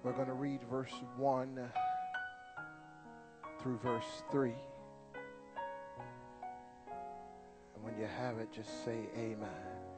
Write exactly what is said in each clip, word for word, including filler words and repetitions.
We're going to read verse one through verse three. And when you have it, just say amen.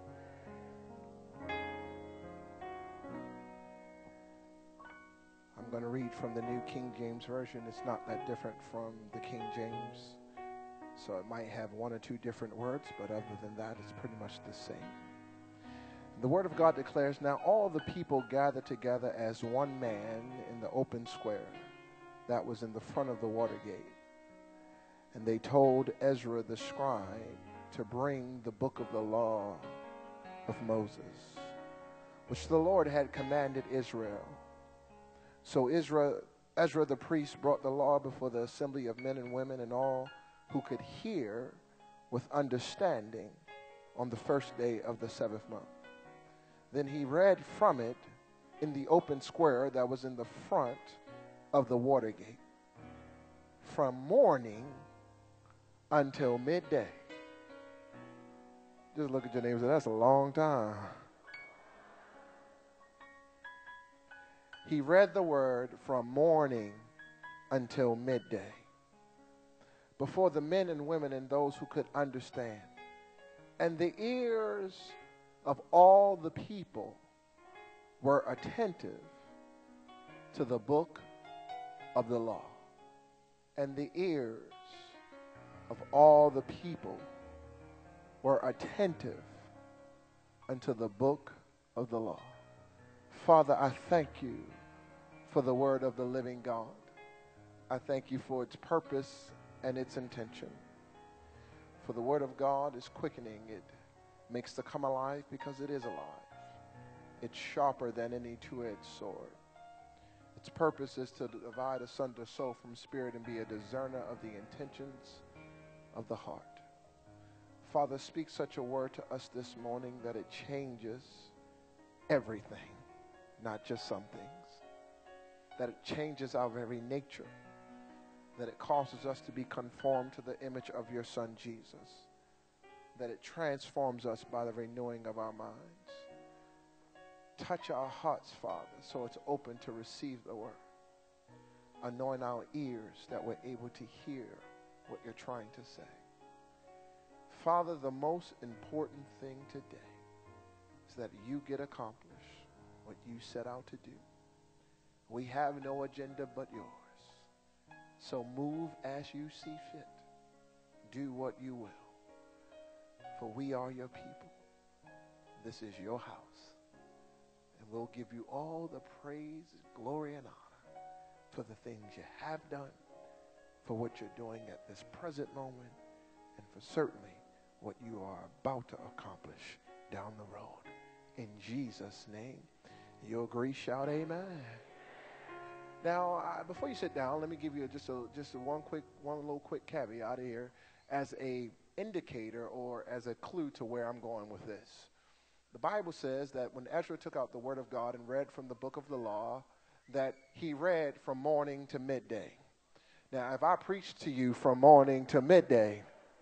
I'm going to read from the New King James Version. It's not that different from the King James. So it might have one or two different words, but other than that, it's pretty much the same. The Word of God declares, "Now all the people gathered together as one man in the open square that was in the front of the water gate. And they told Ezra the scribe to bring the book of the law of Moses, which the Lord had commanded Israel. So Ezra, Ezra the priest brought the law before the assembly of men and women and all who could hear with understanding on the first day of the seventh month. Then he read from it in the open square that was in the front of the water gate, from morning until midday." Just look at your neighbor and say, "That's a long time." He read the word from morning until midday before the men and women and those who could understand. And the ears of all the people were attentive to the book of the law. And the ears of all the people were attentive unto the book of the law. Father, I thank you for the word of the living God. I thank you for its purpose and its intention. For the word of God is quickening. It makes to come alive because it is alive. It's sharper than any two-edged sword. Its purpose is to divide asunder soul from spirit and be a discerner of the intentions of the heart. Father, speak such a word to us this morning that it changes everything, not just some things. That it changes our very nature. That it causes us to be conformed to the image of your Son, Jesus. That it transforms us by the renewing of our minds. Touch our hearts, Father, so it's open to receive the word. Anoint our ears that we're able to hear what you're trying to say. Father, the most important thing today is that you get accomplished what you set out to do. We have no agenda but yours. So move as you see fit. Do what you will. For we are your people. This is your house. And we'll give you all the praise, glory, and honor for the things you have done, for what you're doing at this present moment, and for certainly what you are about to accomplish down the road. In Jesus' name, you agree, shout amen. Now, uh, before you sit down, let me give you just a just a one quick, one little quick caveat here as a indicator or as a clue to where I'm going with this. The Bible says that when Ezra took out the word of God and read from the book of the law, that he read from morning to midday. Now, if I preach to you from morning to midday,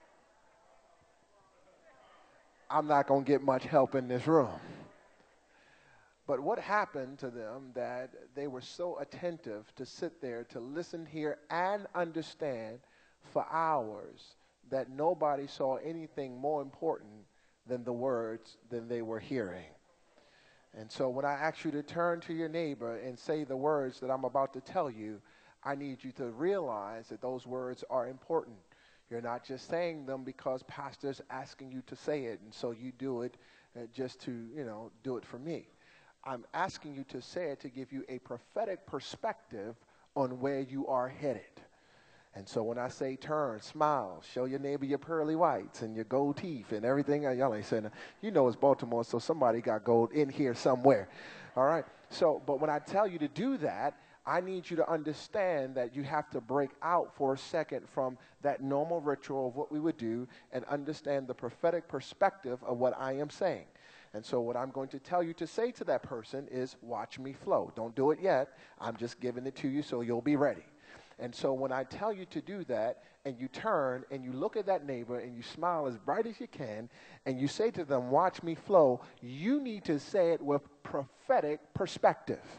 I'm not going to get much help in this room. But what happened to them that they were so attentive to sit there, to listen, hear, and understand for hours that nobody saw anything more important than the words than they were hearing. And so when I ask you to turn to your neighbor and say the words that I'm about to tell you, I need you to realize that those words are important. You're not just saying them because pastor's asking you to say it, and so you do it uh, just to, you know, do it for me. I'm asking you to say it to give you a prophetic perspective on where you are headed. And so when I say turn, smile, show your neighbor your pearly whites and your gold teeth and everything, y'all ain't saying that. You know it's Baltimore, so somebody got gold in here somewhere. All right? So, but when I tell you to do that, I need you to understand that you have to break out for a second from that normal ritual of what we would do and understand the prophetic perspective of what I am saying. And so what I'm going to tell you to say to that person is, watch me flow. Don't do it yet. I'm just giving it to you so you'll be ready. And so when I tell you to do that, and you turn and you look at that neighbor and you smile as bright as you can, and you say to them, watch me flow, you need to say it with prophetic perspective.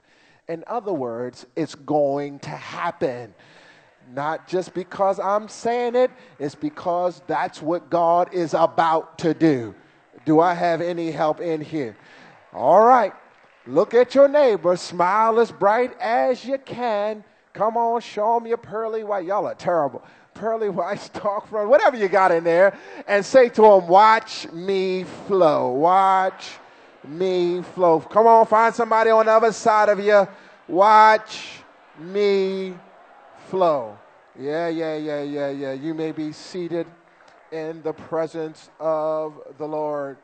In other words, it's going to happen. Not just because I'm saying it, it's because that's what God is about to do. Do I have any help in here? All right. Look at your neighbor. Smile as bright as you can. Come on, show them your pearly white. Y'all are terrible. Pearly white stalk front, whatever you got in there. And say to them, watch me flow. Watch me flow. Come on, find somebody on the other side of you. Watch me flow. Yeah, yeah, yeah, yeah, yeah. You may be seated in the presence of the Lord.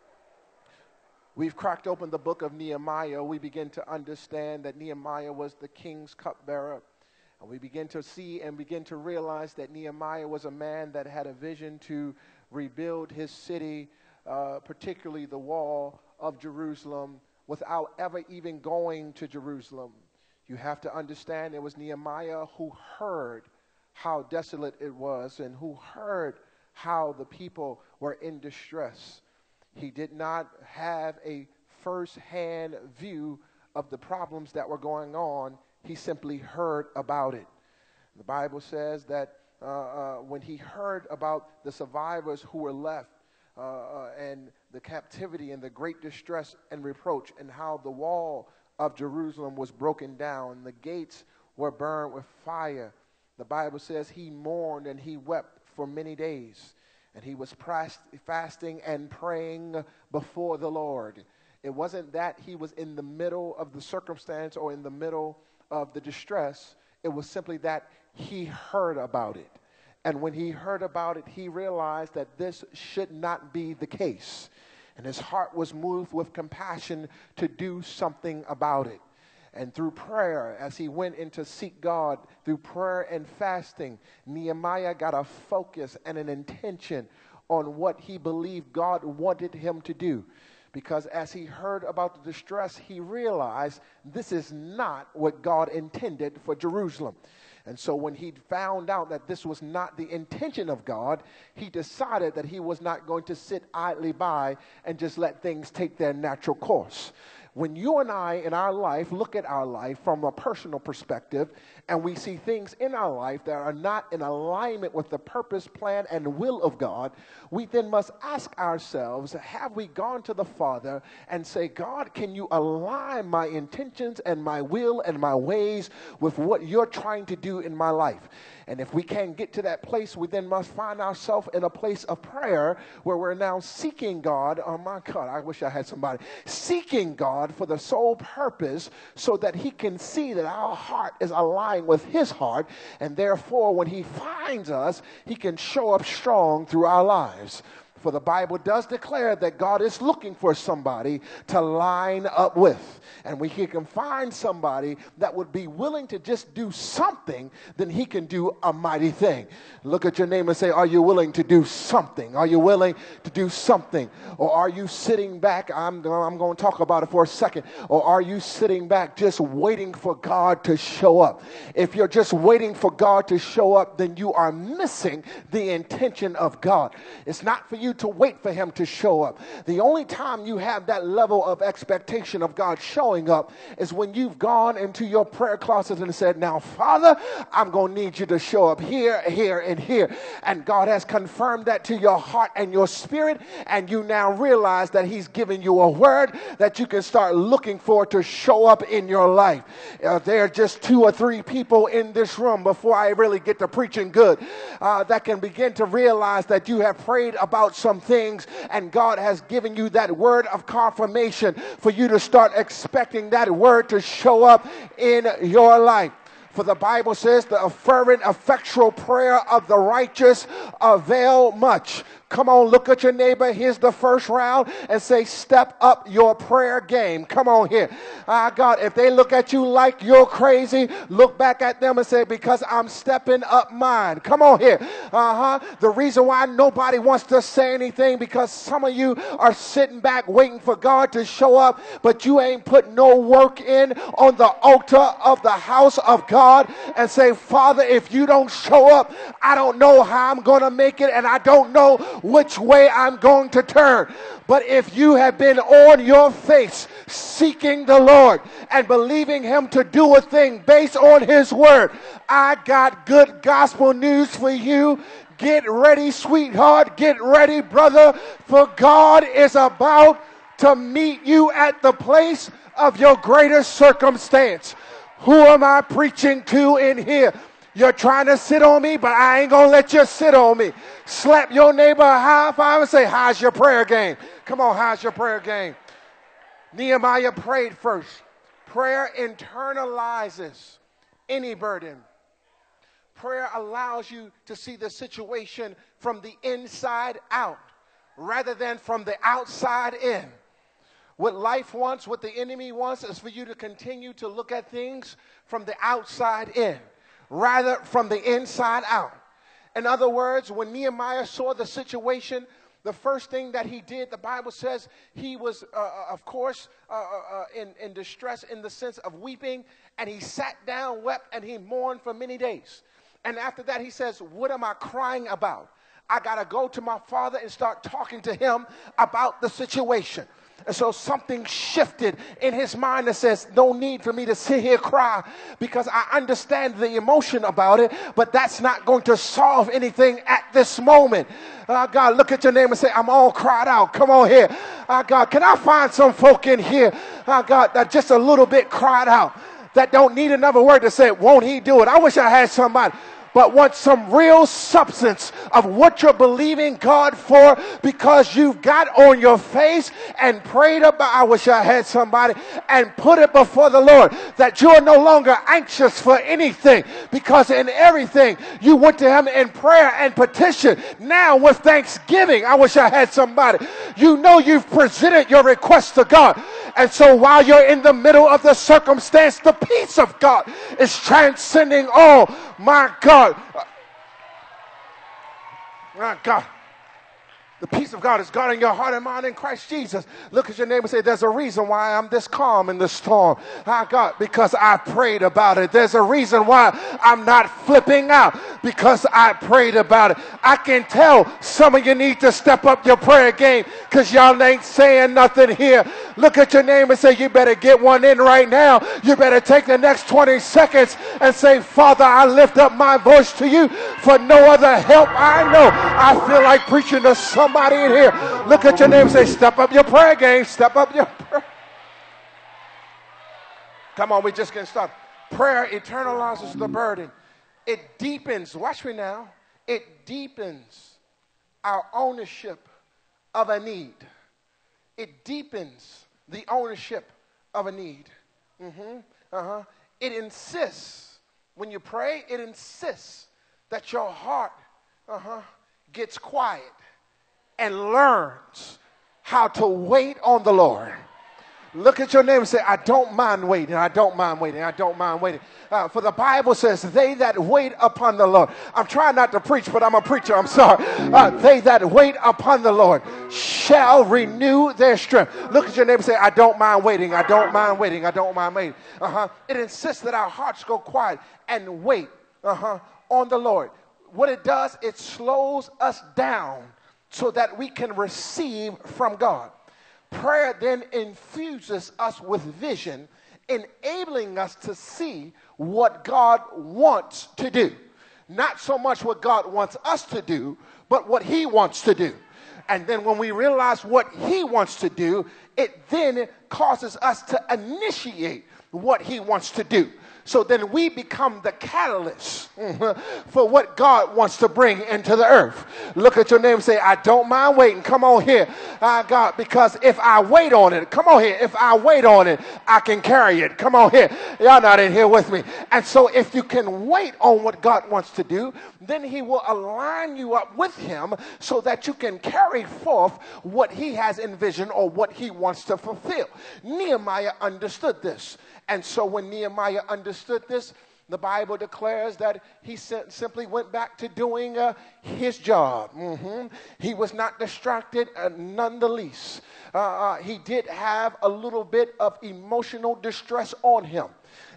We've cracked open the book of Nehemiah. We begin to understand that Nehemiah was the king's cupbearer. And we begin to see and begin to realize that Nehemiah was a man that had a vision to rebuild his city, uh, particularly the wall of Jerusalem, without ever even going to Jerusalem. You have to understand it was Nehemiah who heard how desolate it was and who heard how the people were in distress. He did not have a first-hand view of the problems that were going on. He simply heard about it. The Bible says that uh, uh, when he heard about the survivors who were left uh, uh, and the captivity and the great distress and reproach and how the wall of Jerusalem was broken down, the gates were burned with fire, the Bible says he mourned and he wept for many days. And he was fasting and praying before the Lord. It wasn't that he was in the middle of the circumstance or in the middle of the distress. It was simply that he heard about it. And when he heard about it, he realized that this should not be the case. And his heart was moved with compassion to do something about it. And through prayer, as he went in to seek God, through prayer and fasting, Nehemiah got a focus and an intention on what he believed God wanted him to do. Because as he heard about the distress, he realized this is not what God intended for Jerusalem. And so when he found out that this was not the intention of God, he decided that he was not going to sit idly by and just let things take their natural course. When you and I in our life look at our life from a personal perspective and we see things in our life that are not in alignment with the purpose, plan, and will of God, we then must ask ourselves, have we gone to the Father and say, God, can you align my intentions and my will and my ways with what you're trying to do in my life? And if we can't get to that place, we then must find ourselves in a place of prayer where we're now seeking God. Oh my God, I wish I had somebody. Seeking God for the sole purpose so that he can see that our heart is aligned with his heart. And therefore, when he finds us, he can show up strong through our lives. For the Bible does declare that God is looking for somebody to line up with. And when he can find somebody that would be willing to just do something, then he can do a mighty thing. Look at your neighbor and say, are you willing to do something? Are you willing to do something? Or are you sitting back? I'm, I'm going to talk about it for a second. Or are you sitting back just waiting for God to show up? If you're just waiting for God to show up, then you are missing the intention of God. It's not for you to wait for him to show up. The only time you have that level of expectation of God showing up is when you've gone into your prayer closet and said, now, Father, I'm going to need you to show up here, here, and here. And God has confirmed that to your heart and your spirit, and you now realize that he's given you a word that you can start looking for to show up in your life. Uh, there are just two or three people in this room before I really get to preaching good uh, that can begin to realize that you have prayed about some things and God has given you that word of confirmation for you to start expecting that word to show up in your life. For the Bible says the fervent, effectual prayer of the righteous avail much. Come on, look at your neighbor. Here's the first round and say, step up your prayer game. Come on here. Ah, God, if they look at you like you're crazy, look back at them and say, because I'm stepping up mine. Come on here. Uh-huh. The reason why nobody wants to say anything because some of you are sitting back waiting for God to show up, but you ain't put no work in on the altar of the house of God and say, Father, if you don't show up, I don't know how I'm going to make it, and I don't know which way I'm going to turn. But if you have been on your face seeking the Lord and believing him to do a thing based on his word, I got good gospel news for you. Get ready, sweetheart. Get ready, brother, for God is about to meet you at the place of your greatest circumstance. Who am I preaching to in here? You're trying to sit on me, but I ain't going to let you sit on me. Slap your neighbor a high five and say, how's your prayer game? Come on, how's your prayer game? Nehemiah prayed first. Prayer internalizes any burden. Prayer allows you to see the situation from the inside out rather than from the outside in. What life wants, what the enemy wants, is for you to continue to look at things from the outside in rather from the inside out. In other words, when Nehemiah saw the situation, the first thing that he did, the Bible says he was, uh, of course, uh, uh, in, in distress in the sense of weeping, and he sat down, wept, and he mourned for many days. And after that, he says, what am I crying about? I got to go to my father and start talking to him about the situation. And so something shifted in his mind that says, no need for me to sit here cry because I understand the emotion about it, but that's not going to solve anything at this moment. Uh, God, look at your name and say, I'm all cried out. Come on here. Uh, God, can I find some folk in here, uh, God, that just a little bit cried out, that don't need another word to say, won't he do it? I wish I had somebody. But want some real substance of what you're believing God for, because you've got on your face and prayed about, I wish I had somebody, and put it before the Lord, that you're no longer anxious for anything, because in everything you went to him in prayer and petition. Now with thanksgiving, I wish I had somebody. You know you've presented your request to God. And so while you're in the middle of the circumstance, the peace of God is transcending all. My God. My God. The peace of God is guarding your heart and mind in Christ Jesus. Look at your neighbor and say, there's a reason why I'm this calm in the storm. Ah, God, because I prayed about it. There's a reason why I'm not flipping out, because I prayed about it. I can tell some of you need to step up your prayer game, because y'all ain't saying nothing here. Look at your neighbor and say, you better get one in right now. You better take the next twenty seconds and say, Father, I lift up my voice to you for no other help I know. I feel like preaching to somebody in here. Look at your neighbor and say, step up your prayer game. Step up your prayer. Come on, we just getting started. Prayer eternalizes the burden. It deepens, watch me now, it deepens our ownership of a need. It deepens the ownership of a need. Mm-hmm. Uh-huh. It insists, when you pray, it insists that your heart uh-huh, gets quiet and learns how to wait on the Lord. Look at your neighbor and say, I don't mind waiting. I don't mind waiting. I don't mind waiting. Uh, for the Bible says, they that wait upon the Lord. I'm trying not to preach, but I'm a preacher. I'm sorry. Uh, they that wait upon the Lord shall renew their strength. Look at your neighbor and say, I don't mind waiting. I don't mind waiting. I don't mind waiting. Uh-huh. It insists that our hearts go quiet and wait uh-huh, on the Lord. What it does, it slows us down so that we can receive from God. Prayer then infuses us with vision, enabling us to see what God wants to do. Not so much what God wants us to do, but what he wants to do. And then when we realize what he wants to do, it then causes us to initiate what he wants to do. So then we become the catalyst for what God wants to bring into the earth. Look at your name and say, I don't mind waiting. Come on here, uh, God, because if I wait on it, come on here, if I wait on it, I can carry it. Come on here. Y'all not in here with me. And so if you can wait on what God wants to do, then he will align you up with him so that you can carry forth what he has envisioned or what he wants to fulfill. Nehemiah understood this. And so when Nehemiah understood this, the Bible declares that he simply went back to doing uh, his job. Mm-hmm. He was not distracted, uh, none the least. Uh, uh, he did have a little bit of emotional distress on him.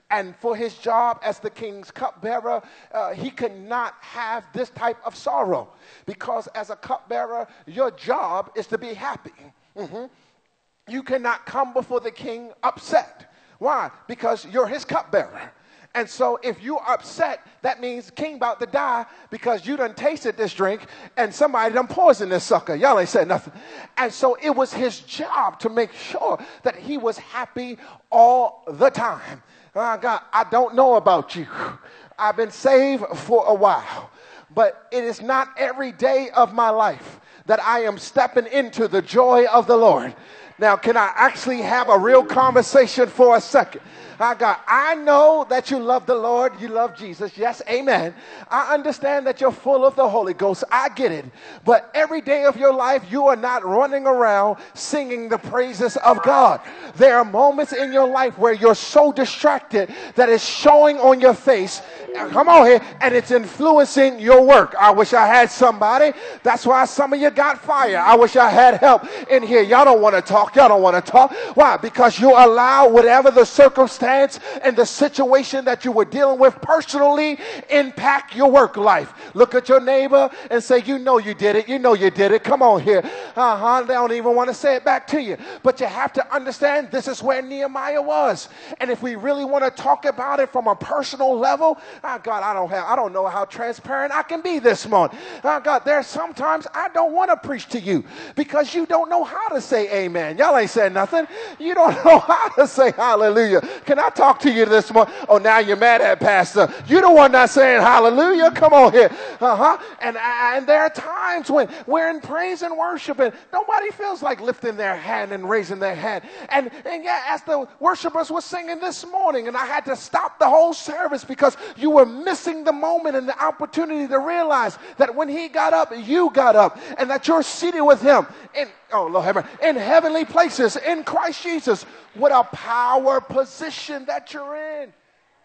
And for his job as the king's cupbearer, uh, he could not have this type of sorrow, because as a cupbearer, your job is to be happy. Mm-hmm. You cannot come before the king upset. Why? Because you're his cupbearer. And so if you're upset, that means the king about to die because you done tasted this drink and somebody done poisoned this sucker. Y'all ain't said nothing. And so it was his job to make sure that he was happy all the time. Oh God, I don't know about you. I've been saved for a while, but it is not every day of my life that I am stepping into the joy of the Lord. Now, can I actually have a real conversation for a second? I got, I know that you love the Lord. You love Jesus. Yes, amen. I understand that you're full of the Holy Ghost. I get it. But every day of your life, you are not running around singing the praises of God. There are moments in your life where you're so distracted that it's showing on your face. Come on here. And it's influencing your work. I wish I had somebody. That's why some of you got fired. I wish I had help in here. Y'all don't want to talk. Y'all don't want to talk. Why? Because you allow whatever the circumstance and the situation that you were dealing with personally impact your work life. Look at your neighbor and say, you know you did it. You know you did it. Come on here. Uh-huh. They don't even want to say it back to you. But you have to understand this is where Nehemiah was. And if we really want to talk about it from a personal level, oh God, I don't have, I don't know how transparent I can be this morning. Oh God, there's sometimes I don't want to preach to you because you don't know how to say amen. Y'all ain't saying nothing. You don't know how to say hallelujah. Can I talk to you this morning? Oh, now you're mad at Pastor. You're the one not saying hallelujah. Come on here. Uh-huh. And, and there are times when we're in praise and worship and nobody feels like lifting their hand and raising their hand. And, and yeah, as the worshipers were singing this morning, and I had to stop the whole service because you were missing the moment and the opportunity to realize that when he got up, you got up, and that you're seated with him in, oh Lord have mercy, in heavenly places in Christ Jesus. What a power position that you're in.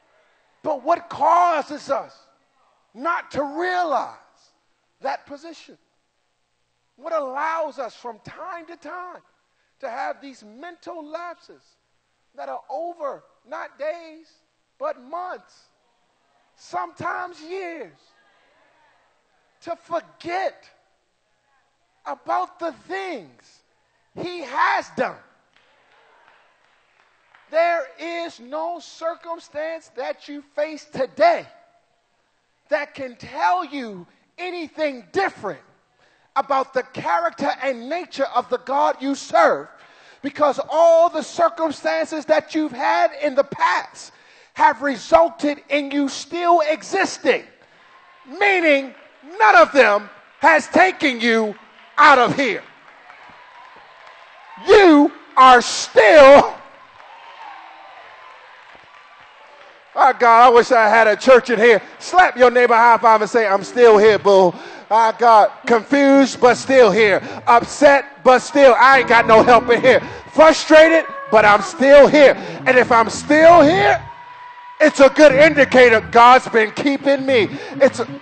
But what causes us not to realize that position? What allows us from time to time to have these mental lapses that are over not days, but months, sometimes years, to forget about the things he has done? There is no circumstance that you face today that can tell you anything different about the character and nature of the God you serve, because all the circumstances that you've had in the past have resulted in you still existing, meaning none of them has taken you out of here. You are still. Oh God, I wish I had a church in here. Slap your neighbor high five and say, I'm still here, boo. I got confused, but still here. Upset, but still, I ain't got no help in here. Frustrated, but I'm still here. And if I'm still here, it's a good indicator God's been keeping me. It's a...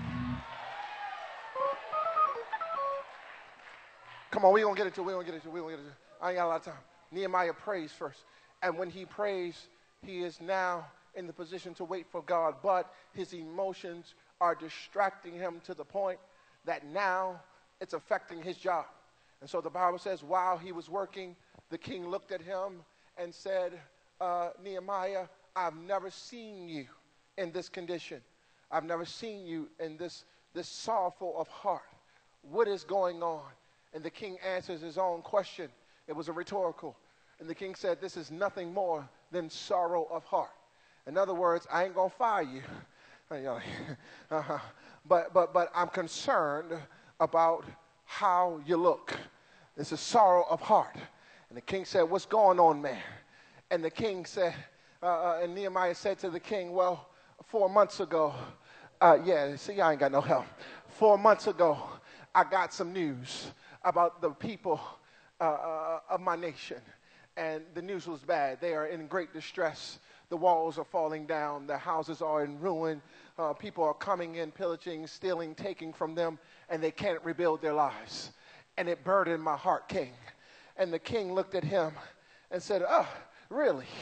Come on, we're going to get into it. We're going to get into it. We're going to get into it. I ain't got a lot of time. Nehemiah prays first. And when he prays, he is now in the position to wait for God, but his emotions are distracting him to the point that now it's affecting his job. And so the Bible says while he was working, the king looked at him and said, uh, Nehemiah, I've never seen you in this condition. I've never seen you in this, this sorrowful of heart. What is going on? And the king answers his own question. It was a rhetorical. And the king said, this is nothing more than sorrow of heart. In other words, I ain't going to fire you. uh-huh. But, but, but I'm concerned about how you look. It's a sorrow of heart. And the king said, what's going on, man? And the king said, uh, uh, and Nehemiah said to the king, well, four months ago, uh, yeah, see, I ain't got no help. Four months ago, I got some news about the people uh, uh, of my nation. And the news was bad. They are in great distress. The walls are falling down. The houses are in ruin. Uh, people are coming in, pillaging, stealing, taking from them, and they can't rebuild their lives. And it burdened my heart, king. And the king looked at him and said, oh, really?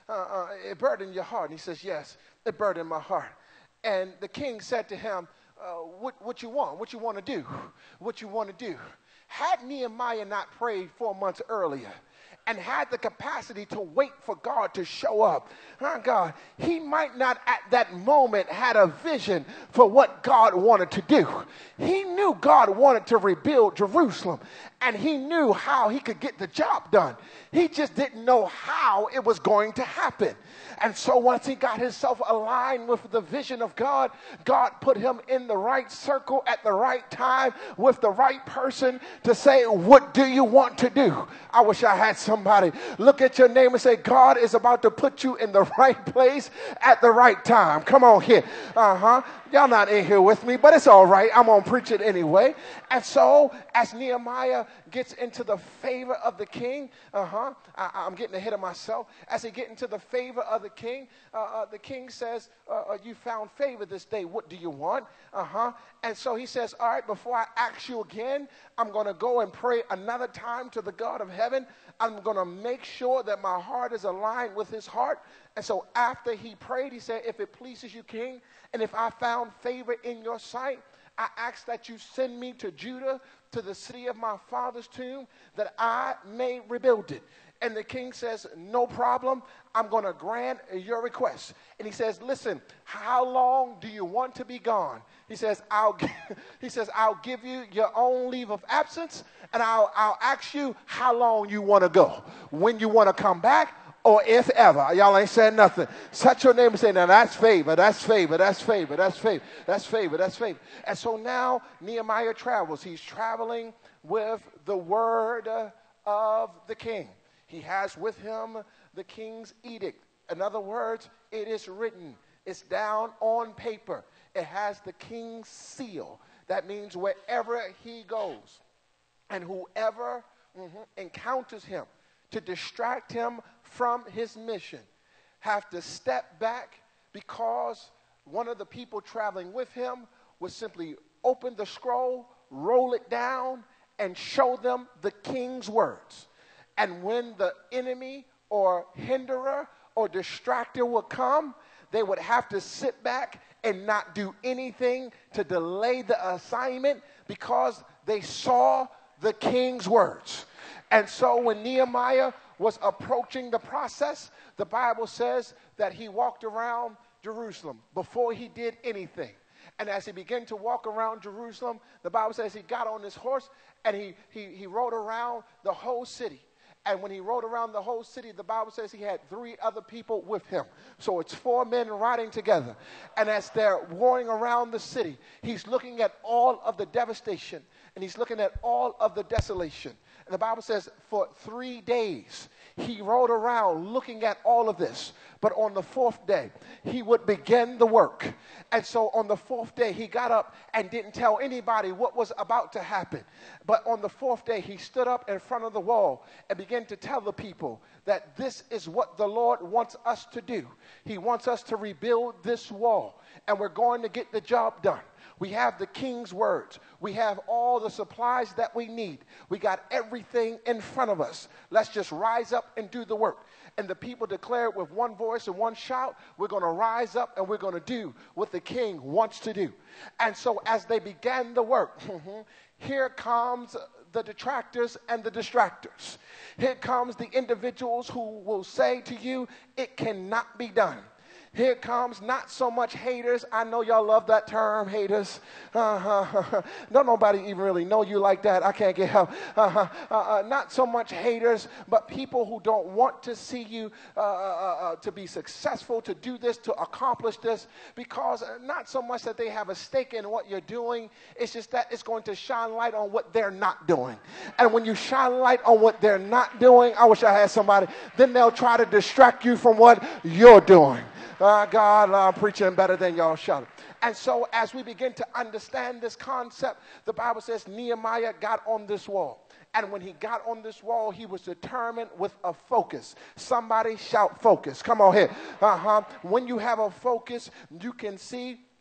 uh, uh, it burdened your heart. And he says, yes, it burdened my heart. And the king said to him, uh, what, what you want? What you want to do? What you want to do? Had Nehemiah not prayed four months earlier and had the capacity to wait for God to show up, oh God, he might not at that moment had a vision for what God wanted to do. He knew God wanted to rebuild Jerusalem, and he knew how he could get the job done. He just didn't know how it was going to happen. And so once he got himself aligned with the vision of God, God put him in the right circle at the right time with the right person to say, what do you want to do? I wish I had somebody look at your name and say, God is about to put you in the right place at the right time. Come on here. Uh-huh. Y'all not in here with me, but it's all right. I'm going to preach it anyway. And so as Nehemiah gets into the favor of the king, uh-huh, I, I'm getting ahead of myself. As he gets into the favor of the king, uh, uh, the king says, uh, uh, you found favor this day. What do you want? Uh-huh. And so he says, all right, before I ask you again, I'm going to go and pray another time to the God of heaven. I'm going to make sure that my heart is aligned with his heart. And so after he prayed, he said, if it pleases you, king, and if I found favor in your sight, I ask that you send me to Judah, to the city of my father's tomb, that I may rebuild it. And the king says, no problem. I'm going to grant your request. And he says, listen, how long do you want to be gone? He says, I'll, he says, I'll give you your own leave of absence, and I'll, I'll ask you how long you want to go, when you want to come back, or if ever. Y'all ain't saying nothing. Touch your neighbor and say, now that's favor, that's favor, that's favor, that's favor, that's favor, that's favor. And so now Nehemiah travels. He's traveling with the word of the king. He has with him the king's edict. In other words, it is written. It's down on paper. It has the king's seal. That means wherever he goes and whoever mm-hmm, encounters him to distract him from his mission have to step back, because one of the people traveling with him would simply open the scroll, roll it down, and show them the king's words. And when the enemy or hinderer or distractor would come, they would have to sit back and not do anything to delay the assignment, because they saw the king's words. And so when Nehemiah was approaching the process, the Bible says that he walked around Jerusalem before he did anything. And as he began to walk around Jerusalem, the Bible says he got on his horse and he, he, he rode around the whole city. And when he rode around the whole city, the Bible says he had three other people with him. So it's four men riding together. And as they're warring around the city, he's looking at all of the devastation, and he's looking at all of the desolation. And the Bible says for three days he rode around looking at all of this. But on the fourth day, he would begin the work. And so on the fourth day, he got up and didn't tell anybody what was about to happen. But on the fourth day, he stood up in front of the wall and began to tell the people that this is what the Lord wants us to do. He wants us to rebuild this wall, and we're going to get the job done. We have the king's words. We have all the supplies that we need. We got everything in front of us. Let's just rise up and do the work. And the people declared with one voice and one shout, we're going to rise up and we're going to do what the king wants to do. And so as they began the work, here comes the detractors and the distractors. Here comes the individuals who will say to you, it cannot be done. Here comes not so much haters. I know y'all love that term, haters. Uh-huh. Don't nobody even really know you like that. I can't get help. Uh-huh. Uh-uh. Not so much haters, but people who don't want to see you uh, uh, uh, to be successful, to do this, to accomplish this, because not so much that they have a stake in what you're doing. It's just that it's going to shine light on what they're not doing. And when you shine light on what they're not doing, I wish I had somebody, then they'll try to distract you from what you're doing. Uh, God, I'm preaching better than y'all shouting. And so as we begin to understand this concept, the Bible says Nehemiah got on this wall. And when he got on this wall, he was determined with a focus. Somebody shout focus. Come on here. Uh-huh. When you have a focus, you can see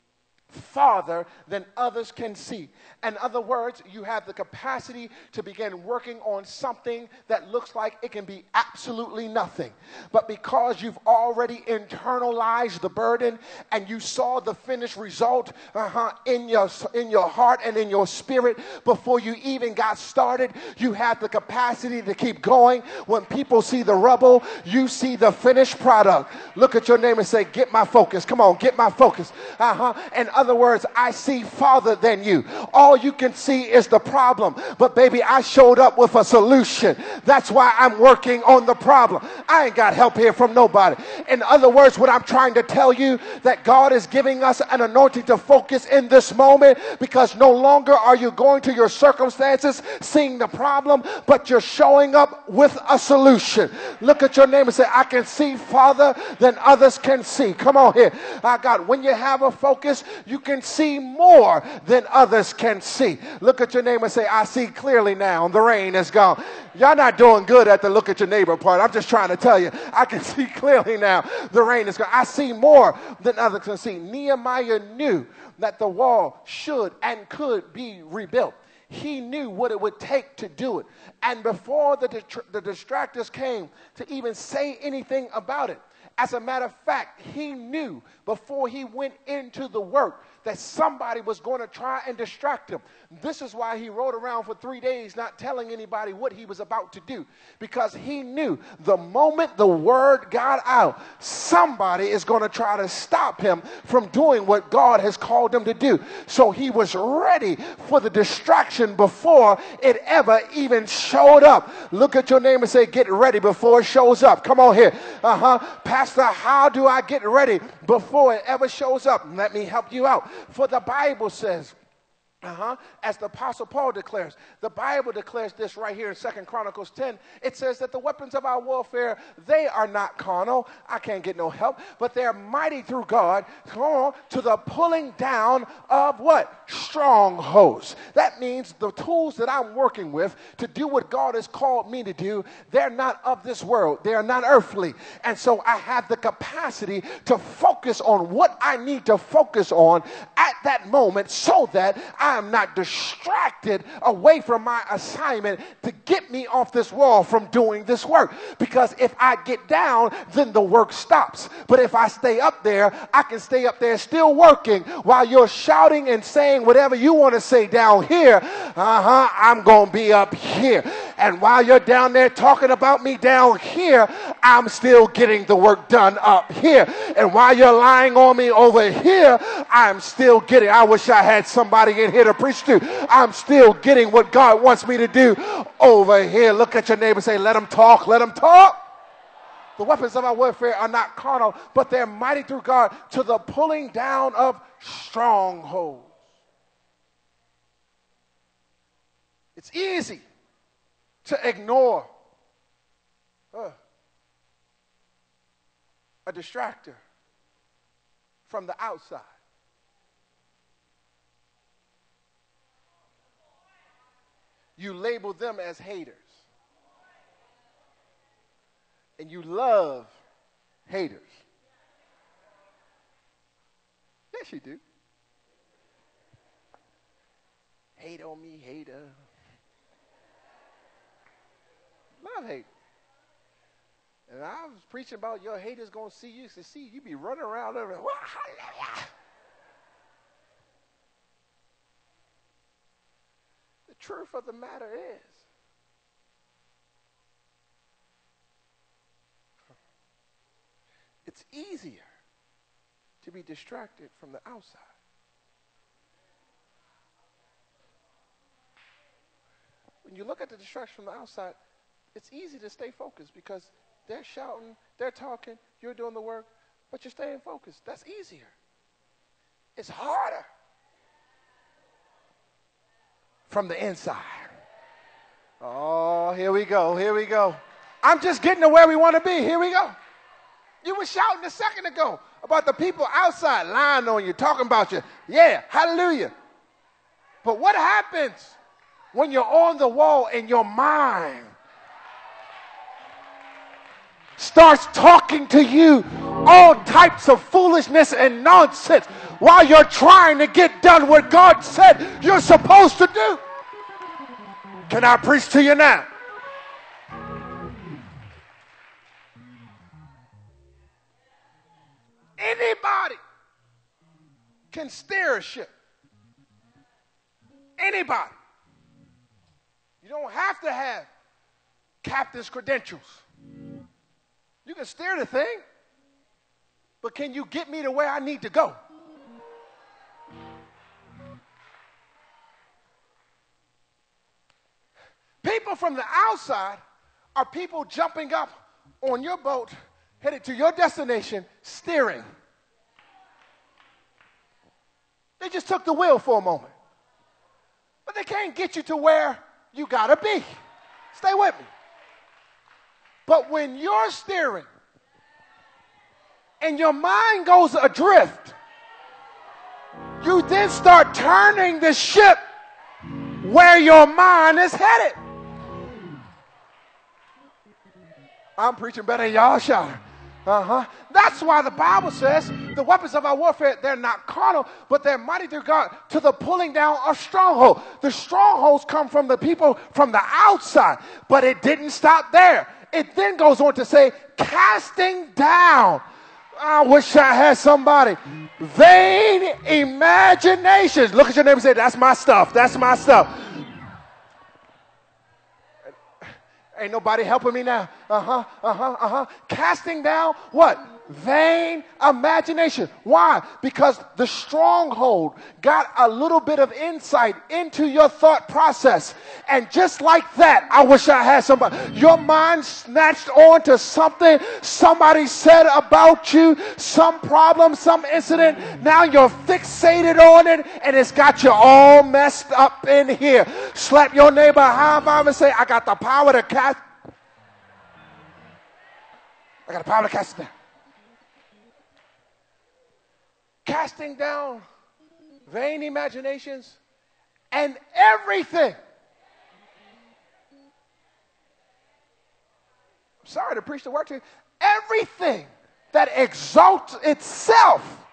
farther than others can see. In other words, you have the capacity to begin working on something that looks like it can be absolutely nothing. But because you've already internalized the burden and you saw the finished result uh-huh, in your, in your heart and in your spirit before you even got started, you have the capacity to keep going. When people see the rubble, you see the finished product. Look at your neighbor and say, get my focus. Come on, get my focus. Uh-huh. In other words, I see farther than you. All you can see is the problem. But baby, I showed up with a solution. That's why I'm working on the problem. I ain't got help here from nobody. In other words, what I'm trying to tell you, that God is giving us an anointing to focus in this moment, because no longer are you going to your circumstances seeing the problem, but you're showing up with a solution. Look at your neighbor and say, I can see farther than others can see. Come on here. Uh, God, when you have a focus, you can see more than others can see. Look at your neighbor and say, I see clearly now. The rain is gone. Y'all not doing good at the look at your neighbor part. I'm just trying to tell you, I can see clearly now. The rain is gone. I see more than others can see. Nehemiah knew that the wall should and could be rebuilt. He knew what it would take to do it. And before the, the distractors came to even say anything about it, as a matter of fact, he knew before he went into the work that somebody was going to try and distract him. This is why he rode around for three days not telling anybody what he was about to do, because he knew the moment the word got out, somebody is going to try to stop him from doing what God has called him to do. So he was ready for the distraction before it ever even showed up. Look at your neighbor and say, get ready before it shows up. Come on here. Uh-huh. Pastor, how do I get ready before it ever shows up? Let me help you out. For the Bible says, Uh-huh. As the Apostle Paul declares, the Bible declares this right here in Second Chronicles ten. It says that the weapons of our warfare, they are not carnal. I can't get no help. But they're mighty through God to the pulling down of what? Strongholds. That means the tools that I'm working with to do what God has called me to do, they're not of this world. They are not earthly. And so I have the capacity to focus on what I need to focus on at that moment, so that I am not distracted away from my assignment to get me off this wall from doing this work. Because if I get down, then the work stops. But if I stay up there, I can stay up there still working while you're shouting and saying whatever you want to say down here. Uh-huh, I'm going to be up here. And while you're down there talking about me down here, I'm still getting the work done up here. And while you're lying on me over here, I'm still getting, I wish I had somebody in here to preach to. I'm still getting what God wants me to do over here. Look at your neighbor and say, let them talk, let them talk. The weapons of our warfare are not carnal, but they're mighty through God to the pulling down of strongholds. It's easy to ignore uh, a distractor from the outside. You label them as haters. And you love haters. Yes, you do. Hate on me, hater. Love hate. And I was preaching about your haters going to see you. To see you be running around over there. The truth of the matter is, it's easier to be distracted from the outside. When you look at the distraction from the outside, it's easy to stay focused because they're shouting, they're talking, you're doing the work, but you're staying focused. That's easier. It's harder from the inside. Oh, here we go, here we go. I'm just getting to where we want to be. Here we go. You were shouting a second ago about the people outside lying on you, talking about you. Yeah, hallelujah. But what happens when you're on the wall and your mind starts talking to you all types of foolishness and nonsense while you're trying to get done what God said you're supposed to do. Can I preach to you now? Anybody can steer a ship. Anybody. You don't have to have captain's credentials. You can steer the thing, but can you get me to where I need to go? People from the outside are people jumping up on your boat, headed to your destination, steering. They just took the wheel for a moment. But they can't get you to where you gotta be. Stay with me. But when you're steering and your mind goes adrift, you then start turning the ship where your mind is headed. I'm preaching better than y'all shouting. Uh-huh. That's why the Bible says the weapons of our warfare, they're not carnal, but they're mighty through God to the pulling down of strongholds. The strongholds come from the people from the outside, but it didn't stop there. It then goes on to say, casting down. I wish I had somebody. Vain imaginations. Look at your neighbor and say, that's my stuff. That's my stuff. Ain't nobody helping me now. Uh-huh, uh-huh, uh-huh. Casting down what? Vain imagination. Why? Because the stronghold got a little bit of insight into your thought process. And just like that, I wish I had somebody. Your mind snatched on to something somebody said about you, some problem, some incident. Now you're fixated on it, and it's got you all messed up in here. Slap your neighbor high five and say, I got the power to cast. I got the power to cast it down. Casting down vain imaginations and everything. I'm sorry to preach the word to you. Everything that exalts itself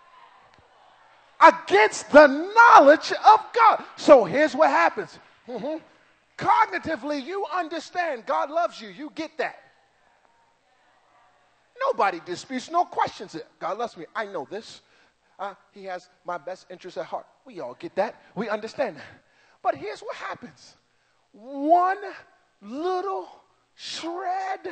against the knowledge of God. So here's what happens. Mm-hmm. Cognitively, you understand God loves you. You get that. Nobody disputes, no questions it. God loves me. I know this. Uh, he has my best interest at heart. We all get that. We understand that. But here's what happens. One little shred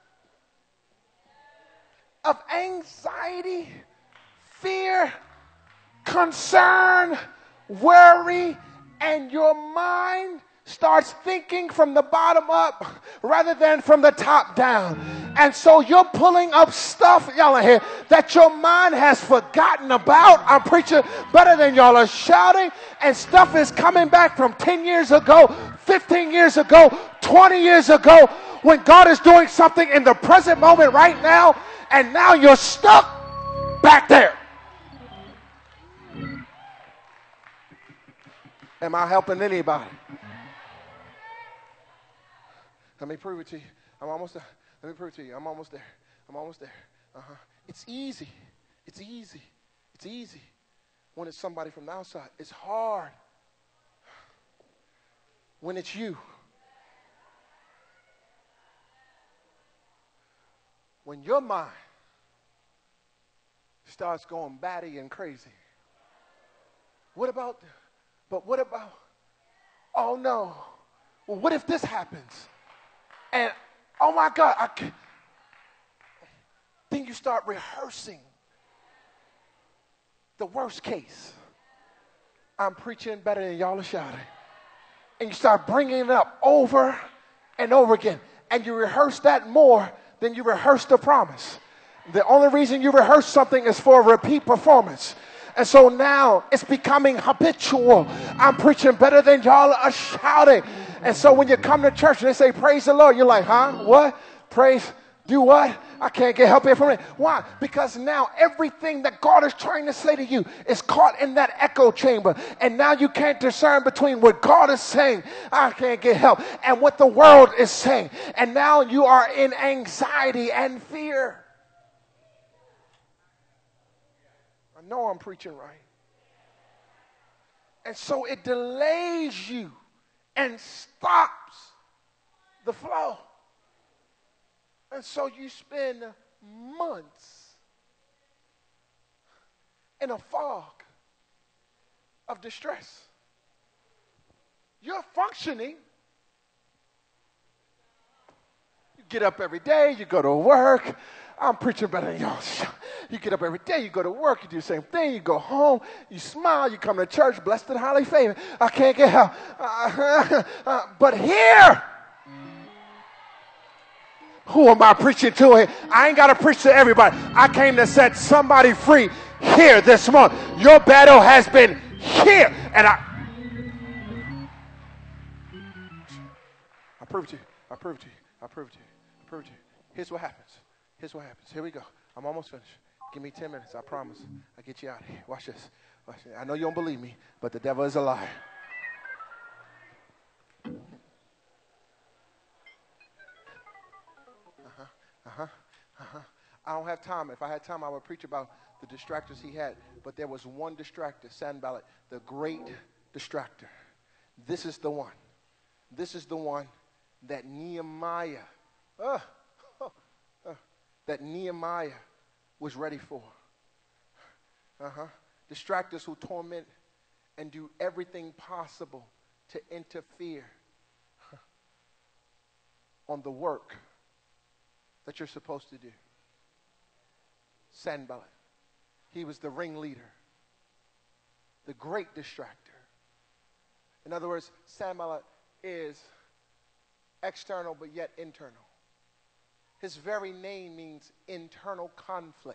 of anxiety, fear, concern, worry, and your mind starts thinking from the bottom up rather than from the top down. And so you're pulling up stuff, y'all are here, that your mind has forgotten about. I'm preaching better than y'all are shouting. And stuff is coming back from ten years ago, fifteen years ago, twenty years ago, when God is doing something in the present moment right now. And now you're stuck back there. Am I helping anybody? Let me prove it to you. I'm almost there. Let me prove it to you. I'm almost there. I'm almost there. Uh-huh. It's easy. It's easy. It's easy when it's somebody from the outside. It's hard when it's you. When your mind starts going batty and crazy. What about, but what about, oh no. Well, what if this happens? And, oh my God, I can't. Then you start rehearsing the worst case. I'm preaching better than y'all are shouting. And you start bringing it up over and over again. And you rehearse that more than you rehearse the promise. The only reason you rehearse something is for a repeat performance. And so now it's becoming habitual. I'm preaching better than y'all are shouting. And so when you come to church and they say, praise the Lord, you're like, huh? What? Praise, do what? I can't get help here from it. Why? Because now everything that God is trying to say to you is caught in that echo chamber. And now you can't discern between what God is saying, I can't get help, and what the world is saying. And now you are in anxiety and fear. I know I'm preaching right. And so it delays you and stops the flow. And so you spend months in a fog of distress. You're functioning. You get up every day, you go to work. I'm preaching better than y'all. You get up every day, you go to work, you do the same thing, you go home, you smile, you come to church, blessed and highly favored. I can't get help. Uh, uh, but here, who am I preaching to? I ain't got to preach to everybody. I came to set somebody free here this morning. Your battle has been here. And I I prove it to you. I prove it to you. I prove it to you. I prove it to you. Here's what happens. Here's what happens. Here we go. I'm almost finished. Give me ten minutes. I promise. I'll get you out of here. Watch this. Watch this. I know you don't believe me, but the devil is a liar. Uh-huh. Uh-huh. Uh-huh. I don't have time. If I had time, I would preach about the distractors he had. But there was one distractor, Sanballat, the great distractor. This is the one. This is the one that Nehemiah, uh, uh, uh, that Nehemiah was ready for. Uh-huh. Distractors who torment and do everything possible to interfere on the work that you're supposed to do. Sanballat. He was the ringleader, the great distractor. In other words, Sanballat is external but yet internal. His very name means internal conflict.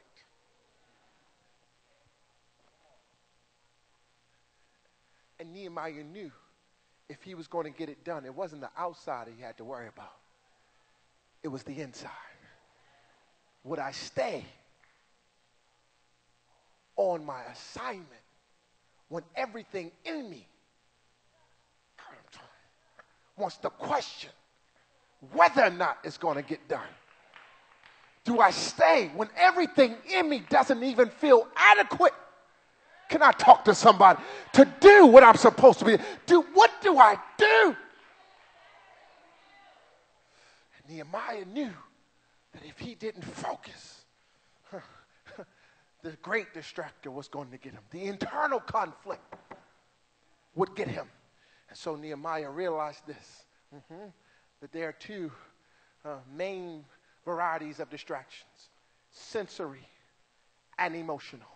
And Nehemiah knew if he was going to get it done, it wasn't the outside he had to worry about. It was the inside. Would I stay on my assignment when everything in me wants to question whether or not it's going to get done? Do I stay when everything in me doesn't even feel adequate? Can I talk to somebody to do what I'm supposed to be? Do what do I do? And Nehemiah knew that if he didn't focus, the great distractor was going to get him. The internal conflict would get him. And so Nehemiah realized this, mm-hmm, that there are two uh, main varieties of distractions: sensory and emotional.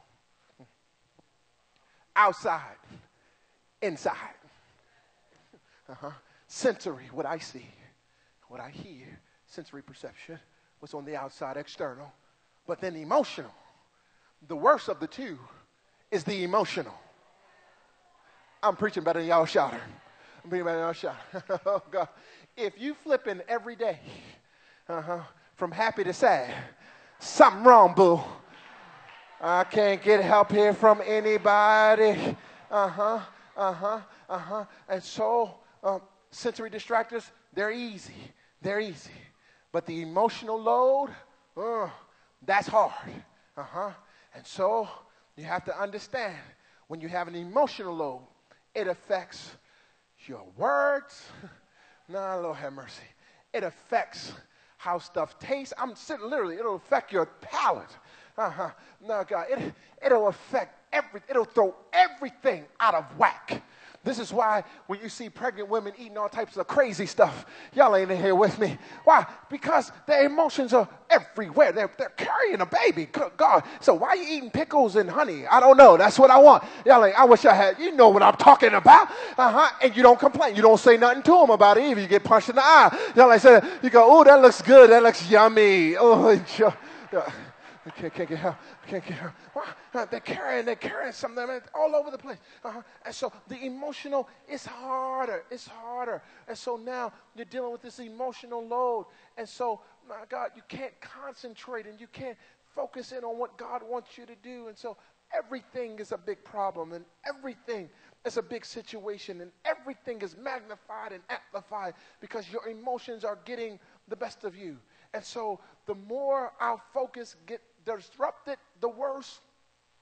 Outside, inside. Uh-huh. Sensory, what I see, what I hear, sensory perception, what's on the outside, external. But then emotional. The worst of the two is the emotional. I'm preaching better than y'all shouting. I'm preaching better than y'all shouting. Oh, God. If you flipping every day, uh-huh, from happy to sad, something wrong, boo. I can't get help here from anybody. Uh-huh, uh-huh, uh-huh. And so um, sensory distractors, they're easy. They're easy. But the emotional load, uh, that's hard. Uh-huh. And so you have to understand, when you have an emotional load, it affects your words. No, Lord have mercy. It affects how stuff tastes. I'm sitting literally, it'll affect your palate. Uh-huh. No, God, it, it'll affect everything. It'll throw everything out of whack. This is why when you see pregnant women eating all types of crazy stuff, y'all ain't in here with me. Why? Because their emotions are everywhere. They're, they're carrying a baby. Good God. So why are you eating pickles and honey? I don't know. That's what I want. Y'all ain't, I wish I had. You know what I'm talking about. Uh-huh. And you don't complain. You don't say nothing to them about it either. You get punched in the eye. Y'all like say, you go, oh, that looks good. That looks yummy. Oh, enjoy. I can't, can't get help. I can't get help. Uh, they're carrying, they're carrying something all over the place. Uh-huh. And so the emotional is harder. It's harder. And so now you're dealing with this emotional load. And so, my God, you can't concentrate and you can't focus in on what God wants you to do. And so everything is a big problem, and everything is a big situation, and everything is magnified and amplified because your emotions are getting the best of you. And so the more our focus gets disrupted, the worse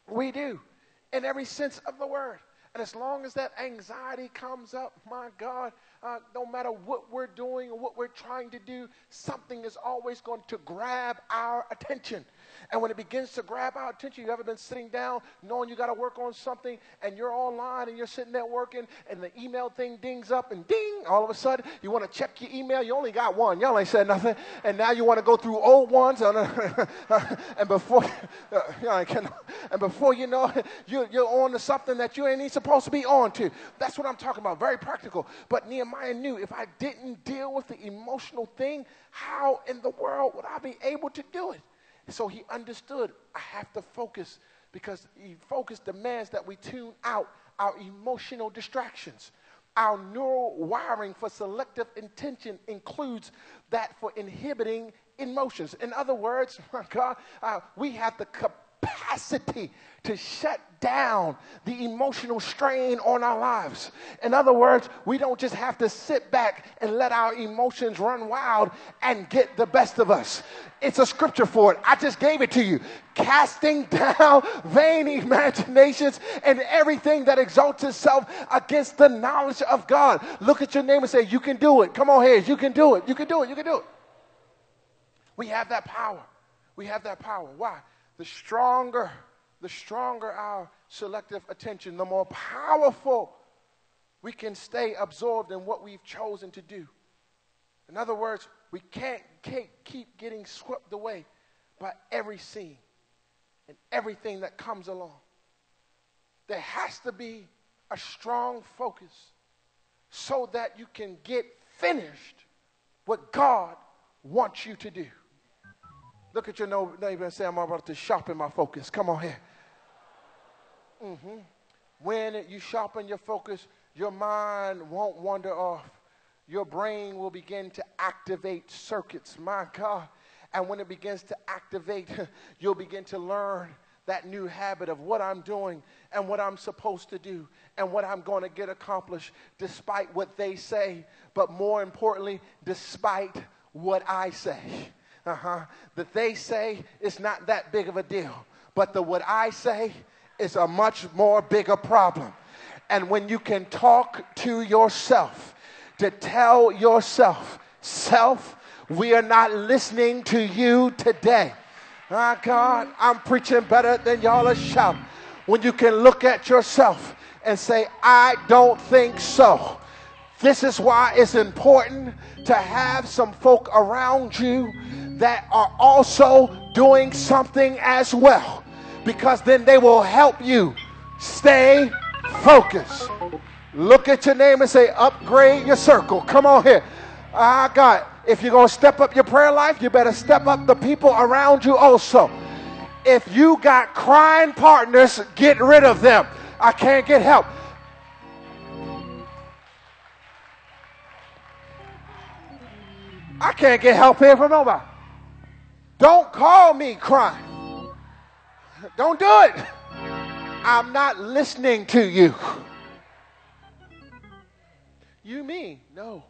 We do, in every sense of the word. And as long as that anxiety comes up, my God, uh, no matter what we're doing or what we're trying to do, something is always going to grab our attention. And when it begins to grab our attention, you ever been sitting down knowing you got to work on something and you're online and you're sitting there working and the email thing dings up and ding, all of a sudden you want to check your email. You only got one. Y'all ain't said nothing. And now you want to go through old ones. And, and before uh, and before you know it, you're, you're on to something that you ain't even supposed to be on to. That's what I'm talking about. Very practical. But Nehemiah knew if I didn't deal with the emotional thing, how in the world would I be able to do it? So he understood I have to focus, because focus demands that we tune out our emotional distractions. Our neural wiring for selective attention includes that for inhibiting emotions. In other words, my God, uh, we have the capacity to shut down the emotional strain on our lives. In other words, we don't just have to sit back and let our emotions run wild and get the best of us. It's a scripture for it. I just gave it to you. Casting down vain imaginations and everything that exalts itself against the knowledge of God. Look at your neighbor and say, you can do it. Come on here. You can do it. You can do it. You can do it. We have that power. We have that power. Why? The stronger The stronger our selective attention, the more powerful we can stay absorbed in what we've chosen to do. In other words, we can't, can't keep getting swept away by every scene and everything that comes along. There has to be a strong focus so that you can get finished what God wants you to do. Look at your neighbor and say, I'm about to sharpen my focus. Come on here. Mm-hmm. When you sharpen your focus, your mind won't wander off. Your brain will begin to activate circuits, my God. And when it begins to activate, you'll begin to learn that new habit of what I'm doing and what I'm supposed to do and what I'm going to get accomplished despite what they say, but more importantly, despite what I say. Uh-huh. That they say is not that big of a deal, but the what I say is a much more bigger problem. And when you can talk to yourself, to tell yourself, self, we are not listening to you today. My God, I'm preaching better than y'all are shouting. When you can look at yourself and say, I don't think so. This is why it's important to have some folk around you that are also doing something as well, because then they will help you stay focused. Look at your name and say, upgrade your circle. Come on here. Ah, God, if you're going to step up your prayer life, you better step up the people around you also. If you got crying partners, get rid of them. I can't get help. I can't get help here from nobody. Don't call me crying. Don't do it. I'm not listening to you. You mean? No.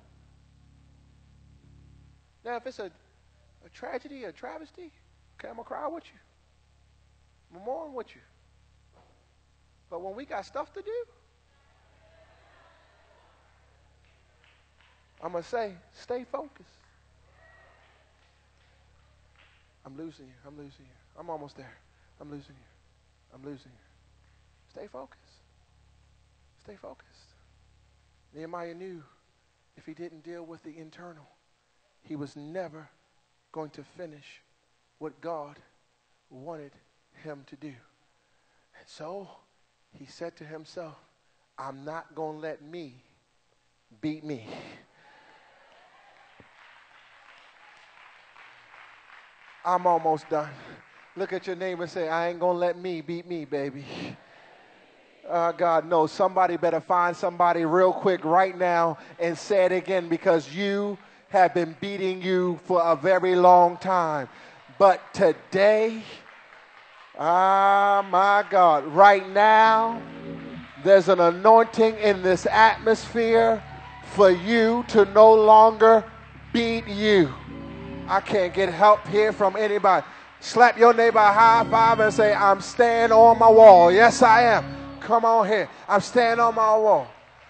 Now, if it's a, a tragedy, a travesty, okay, I'm going to cry with you. I'm going to mourn with you. But when we got stuff to do, I'm going to say, stay focused. I'm losing you. I'm losing you. I'm almost there. I'm losing you. I'm losing you. Stay focused. Stay focused. Nehemiah knew if he didn't deal with the internal, he was never going to finish what God wanted him to do. And so he said to himself, I'm not going to let me beat me. I'm almost done. Look at your neighbor and say, I ain't going to let me beat me, baby. Uh, God knows. Somebody better find somebody real quick right now and say it again, because you have been beating you for a very long time. But today, ah, my God, right now, there's an anointing in this atmosphere for you to no longer beat you. I can't get help here from anybody. Slap your neighbor a high five and say, I'm staying on my wall. Yes, I am. Come on here. I'm staying on my wall.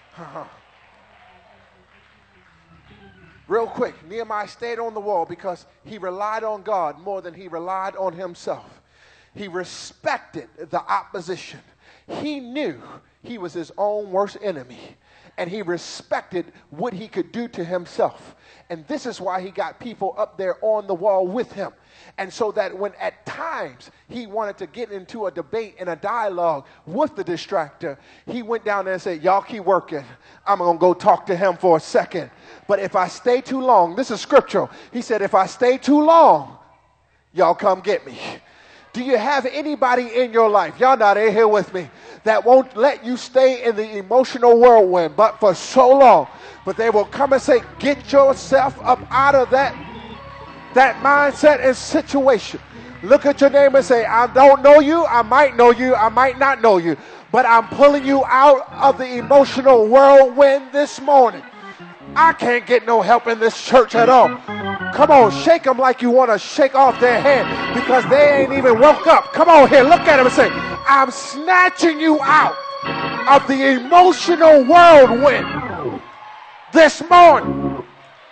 Real quick, Nehemiah stayed on the wall because he relied on God more than he relied on himself. He respected the opposition. He knew he was his own worst enemy, and he respected what he could do to himself. And this is why he got people up there on the wall with him. And so that when at times he wanted to get into a debate and a dialogue with the distractor, he went down there and said, y'all keep working. I'm going to go talk to him for a second. But if I stay too long, this is scriptural. He said, if I stay too long, y'all come get me. Do you have anybody in your life, y'all not in here with me, that won't let you stay in the emotional whirlwind but for so long? But they will come and say, get yourself up out of that, that mindset and situation. Look at your neighbor and say, I don't know you, I might know you, I might not know you, but I'm pulling you out of the emotional whirlwind this morning. I can't get no help in this church at all. Come on, shake them like you want to shake off their hand because they ain't even woke up. Come on here, look at them and say, I'm snatching you out of the emotional whirlwind this morning.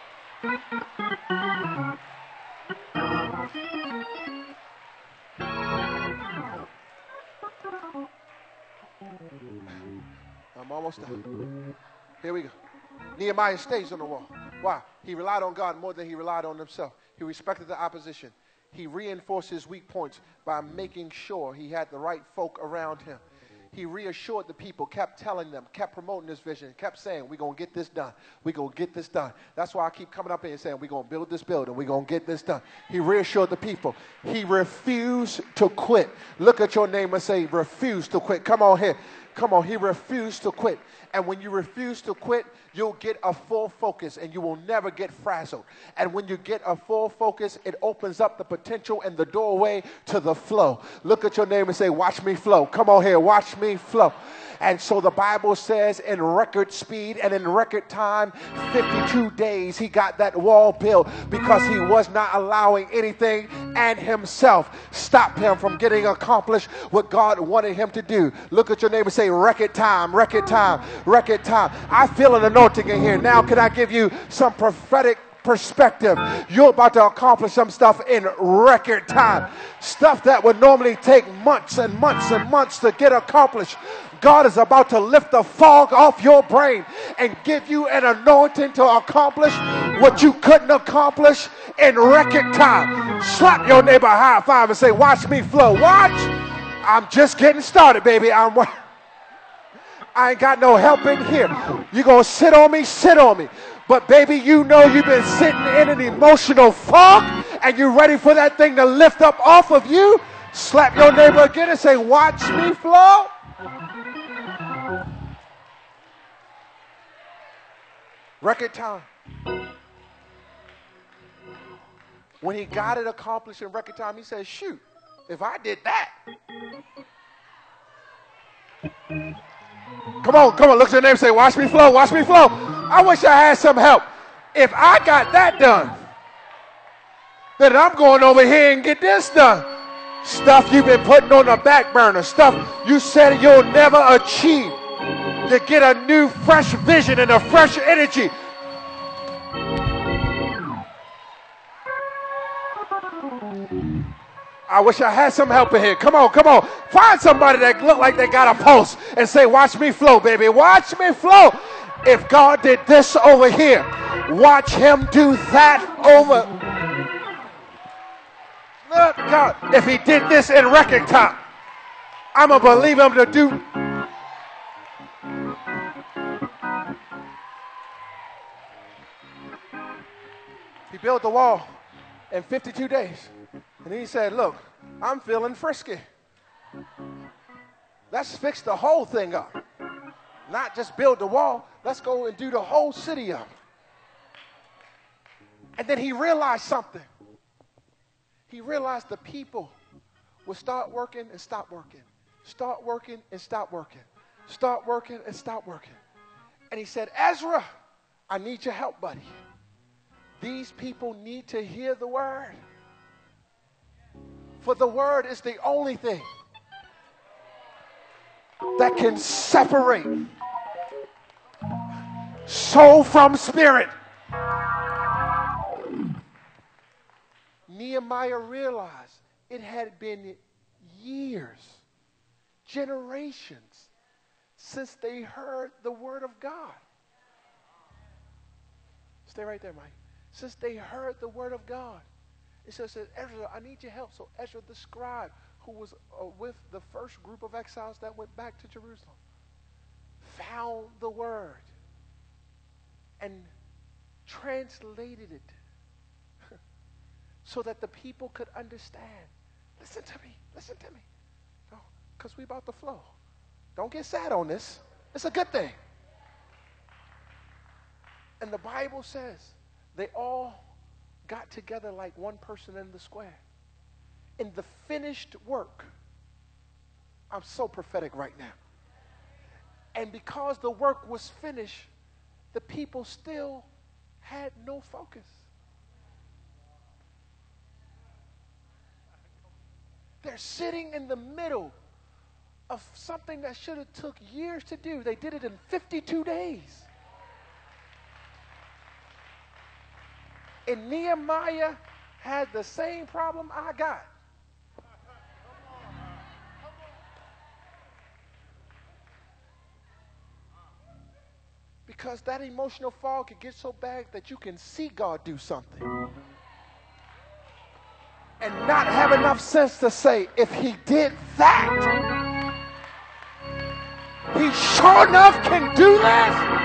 I'm almost done. Here we go. Nehemiah stays on the wall. Why? He relied on God more than he relied on himself. He respected the opposition. He reinforced his weak points by making sure he had the right folk around him. He reassured the people, kept telling them, kept promoting this vision, kept saying, we're going to get this done. We're going to get this done. That's why I keep coming up here and saying, we're going to build this building. We're going to get this done. He reassured the people. He refused to quit. Look at your name and say, refuse to quit. Come on here. Come on, he refused to quit. And when you refuse to quit, you'll get a full focus and you will never get frazzled. And when you get a full focus, it opens up the potential and the doorway to the flow. Look at your neighbor and say, watch me flow. Come on here, watch me flow. And so the Bible says in record speed and in record time, fifty-two days, he got that wall built because he was not allowing anything and himself stop him from getting accomplished what God wanted him to do. Look at your neighbor and say, record time, record time, record time. I feel an anointing in here. Now can I give you some prophetic perspective? You're about to accomplish some stuff in record time. Stuff that would normally take months and months and months to get accomplished. God is about to lift the fog off your brain and give you an anointing to accomplish what you couldn't accomplish in record time. Slap your neighbor high five and say, watch me flow. Watch. I'm just getting started, baby. I'm I ain't got no help in here. You're going to sit on me, sit on me. But baby, you know you've been sitting in an emotional fog and you're ready for that thing to lift up off of you. Slap your neighbor again and say, watch me flow. Record time. When he got it accomplished in record time, he said, shoot, if I did that. Come on, come on, look at your neighbor and say, watch me flow, watch me flow. I wish I had some help. If I got that done, then I'm going over here and get this done. Stuff you've been putting on the back burner, stuff you said you'll never achieve. You get a new fresh vision and a fresh energy. I wish I had some help in here. Come on, come on. Find somebody that look like they got a pulse and say, watch me flow, baby. Watch me flow. If God did this over here, watch him do that over. Look, God, if he did this in record time, I'm going to believe him to do. He built the wall in fifty-two days. And he said, look, I'm feeling frisky. Let's fix the whole thing up. Not just build the wall. Let's go and do the whole city up. And then he realized something. He realized the people would start working and stop working. Start working and stop working. Start working and stop working. And he said, Ezra, I need your help, buddy. These people need to hear the word. For the word is the only thing that can separate soul from spirit. Nehemiah realized it had been years, generations, since they heard the word of God. Stay right there, Mike. Since they heard the word of God. It says, Ezra, I need your help. So Ezra the scribe, who was uh, with the first group of exiles that went back to Jerusalem, found the word and translated it so that the people could understand. Listen to me. Listen to me. No, because we about to flow. Don't get sad on this. It's a good thing. And the Bible says they all got together like one person in the square. In the finished work. I'm so prophetic right now. And because the work was finished, the people still had no focus. They're sitting in the middle of something that should have took years to do. They did it in fifty-two days. And Nehemiah had the same problem I got. Because that emotional fog can get so bad that you can see God do something and not have enough sense to say, if he did that, he sure enough can do this.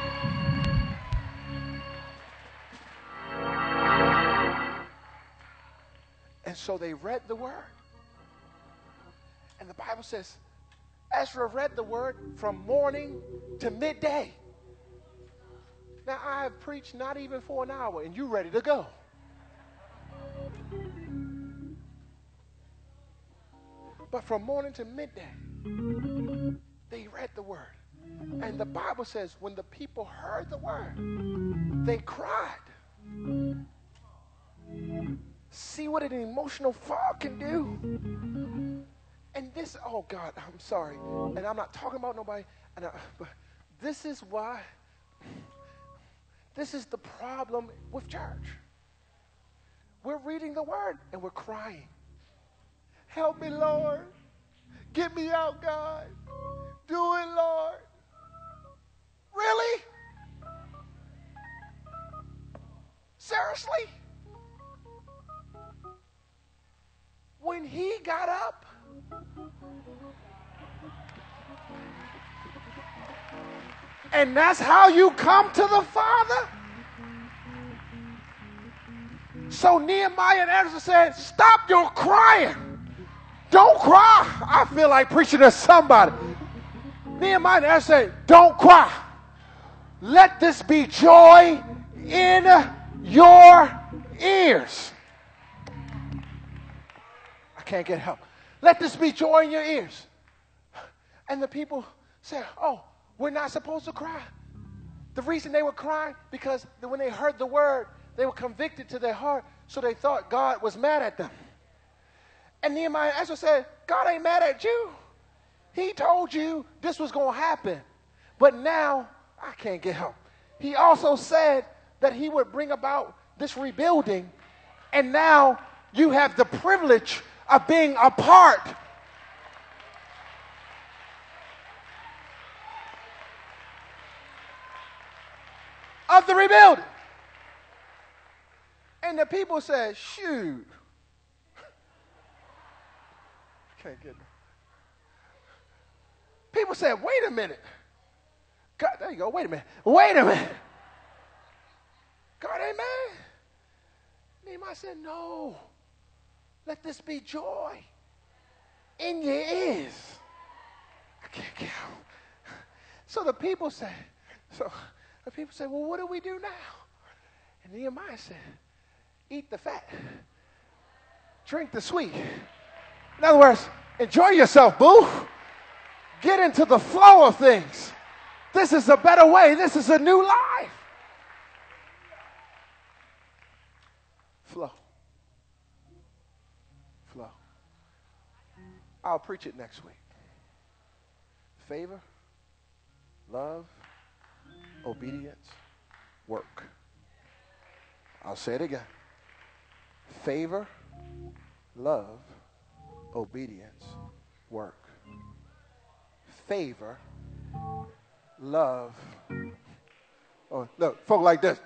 And so they read the word. And the Bible says, Ezra read the word from morning to midday. Now, I have preached not even for an hour, and you're ready to go. But from morning to midday, they read the word. And the Bible says when the people heard the word, they cried. See what an emotional fog can do? And this, oh God, I'm sorry. And I'm not talking about nobody. And I, but this is why, this is the problem with church. We're reading the word and we're crying. Help me, Lord. Get me out, God. Do it, Lord. Really? Seriously? When he got up, and that's how you come to the Father? So Nehemiah and Ezra said, stop your crying. Don't cry. I feel like preaching to somebody. Nehemiah and Ezra said, don't cry. Let this be joy in your ears. I can't get help. Let this be joy in your ears. And the people said, oh, we're not supposed to cry. The reason they were crying, because when they heard the word, they were convicted to their heart, so they thought God was mad at them. And Nehemiah and Ezra said, God ain't mad at you. He told you this was going to happen. But now, I can't get help. He also said that he would bring about this rebuilding. And now you have the privilege of being a part of the rebuilding. And the people said, shoot. Can't get it. People said, wait a minute. God, there you go. Wait a minute. Wait a minute. God ain't mad. Nehemiah said, no. Let this be joy in your ears. I can't get out. So the people said, so the people said, well, what do we do now? And Nehemiah said, eat the fat. Drink the sweet. In other words, enjoy yourself, boo. Get into the flow of things. This is a better way. This is a new life. Flow. Flow. I'll preach it next week. Favor, love, obedience, work. I'll say it again. Favor, love, obedience, work. Favor, love. Oh, look, folk like this.